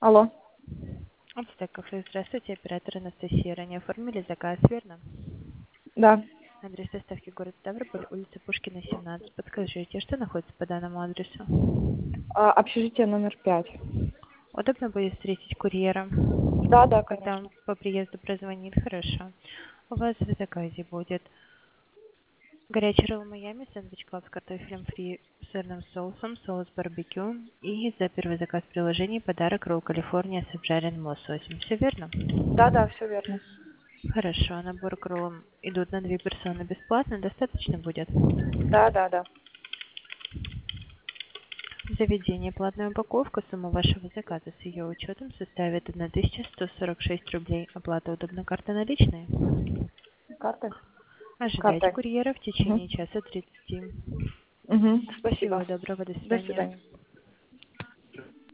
Алло. Обстек кафе, здравствуйте, оператор Анастасия. Ранее оформили заказ, верно? Да. Адрес доставки город Ставрополь, улица Пушкина, 17. Подскажите, что находится по данному адресу? Общежитие номер 5. Удобно будет встретить курьера, Да, да, когда он конечно. по приезду прозвонит? Хорошо. У вас в заказе будет горячий ролл Майами, сэндвич клаб с картофелем фри, сырным соусом, соус барбекю и за первый заказ в приложении подарок ролл Калифорния с обжаренным лососем. Все верно? Да, да, все верно. Хорошо, набор к роллам идут на 2 персоны бесплатно, достаточно будет? Да, да, да. Заведение платная упаковка, сумма вашего заказа с ее учетом составит 1146 рублей. Оплата удобна, карта наличные. Картой? Ожидайте Картой. курьера в Угу. течение часа 30. Угу. Спасибо. Всего доброго, до До свидания. свидания.